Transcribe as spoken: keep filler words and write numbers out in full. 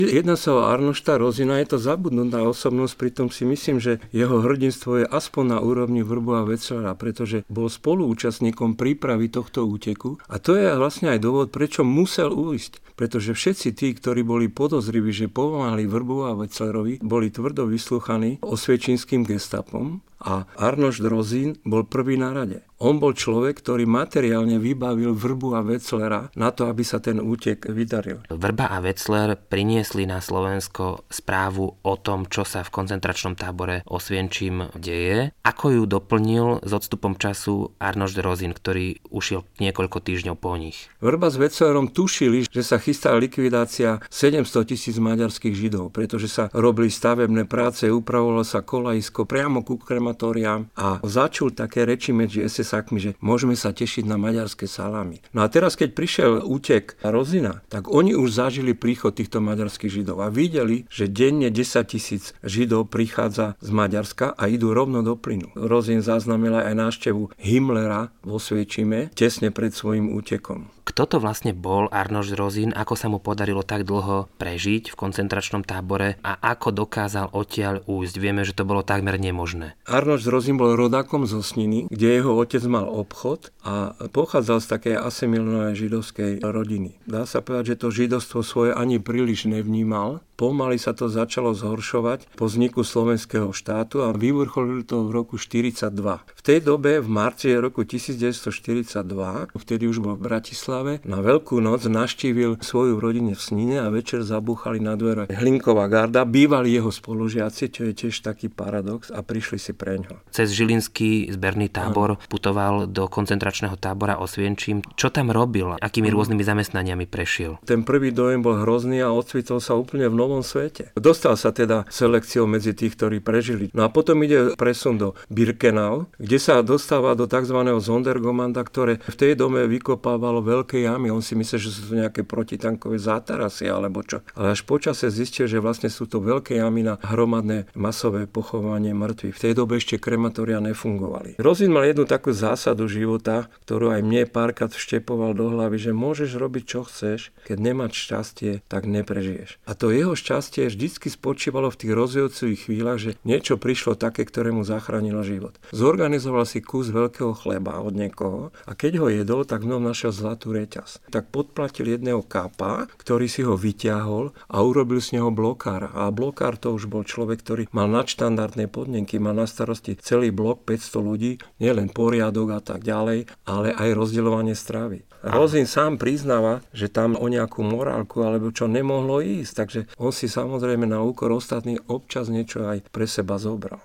Jedná sa o Arnošta Rozina, je to zabudnutá osobnosť, pritom si myslím, že jeho hrdinstvo je aspoň na úrovni Vrbu a Wetzlera, pretože bol spoluúčastníkom prípravy tohto úteku a to je vlastne aj dôvod, prečo musel ujsť. Pretože všetci tí, ktorí boli podozriví, že pomáhali Vrbu a Wetzlerovi, boli tvrdo vyslúchaní osviečinským gestapom a Arnošt Rozin bol prvý na rade. On bol človek, ktorý materiálne vybavil Vrbu a Wetzlera na to, aby sa ten útek vydaril. Vrba a Wetzler priniesli na Slovensko správu o tom, čo sa v koncentračnom tábore Osvienčim deje. Ako ju doplnil s odstupom času Arnošt Rozin, ktorý ušiel niekoľko týždňov po nich? Vrba s Wetzlerom tušili, že sa chystá likvidácia sedemsto tisíc maďarských Židov, pretože sa robili stavebné práce, upravovalo sa kolajisko priamo ku krematóriám a začul také reči medzi es es ákmi, že môžeme sa tešiť na maďarské salámy. No a teraz, keď prišiel útek Rozina, tak oni už zažili príchod týchto maďarských Židov a videli, že denne desaťtisíc Židov prichádza z Maďarska a idú rovno do plynu. Rozin zaznamenal aj návštevu Himmlera vo Osviečime tesne pred svojím útekom. Kto to vlastne bol Arnošt Rozin, ako sa mu podarilo tak dlho prežiť v koncentračnom tábore a ako dokázal odtiaľ újsť? Vieme, že to bolo takmer nemožné. Arnošt Rozin bol rodákom z Osniny, kde jeho otec mal obchod a pochádzal z takej asimilovanej židovskej rodiny. Dá sa povedať, že to židovstvo svoje ani príliš nevnímal. Pomaly sa to začalo zhoršovať po vzniku slovenského štátu a vyvrcholilo to v roku štyridsaťdva. V tej dobe, v marci roku devätnásťstoštyridsaťdva, vtedy už bol v Bratislave, na Veľkú noc navštívil svoju rodinu v Snine a večer zabúchali na dvere Hlinková garda, bývali jeho spolužiaci, čo je tiež taký paradox, a prišli si preňho. Cez Žilinský zberný tábor putoval do koncentračného tábora Osvienčim. Čo tam robil? Akými rôznymi zamestnaniami prešiel? Ten prvý dojem bol hrozný a ocvitol sa úplne v novom svete. Dostal sa teda selekciou medzi tých, ktorí prežili. No a potom ide presun do Birkenau, kde sa dostáva do tzv. Sonderkommanda, ktoré v tej dome vykopávalo veľké jamy. On si myslel, že sú to nejaké protitankové zátarasy alebo čo. Ale až počase zistil, že vlastne sú to veľké jamy na hromadné masové pochovanie mŕtvych. V tej dobe ešte krematória nefungovali. Rozin mal jednu takú zásadu života, ktorú aj mne párkrát vštepoval do hlavy, že môžeš robiť čo chceš, keď nemáš šťastie, tak neprežiješ. A to jeho šťastie vždycky spočívalo v tých rozhodujúcich chvíľach, že niečo prišlo také, ktoré mu zachránilo život. Zorganizoval si kus veľkého chleba od niekoho a keď ho jedol, tak v ňom našiel zlatú reťaz. Tak podplatil jedného kápa, ktorý si ho vyťahol a urobil z neho blokára. A blokár to už bol človek, ktorý mal nadštandardné podmienky, mal na starosti celý blok päťsto ľudí, nielen poriadok a tak ďalej, ale aj rozdeľovanie stravy. Rozin sám priznáva, že tam o nejakú morálku alebo čo nemohlo ísť, takže on si samozrejme na úkor ostatných občas niečo aj pre seba zobral.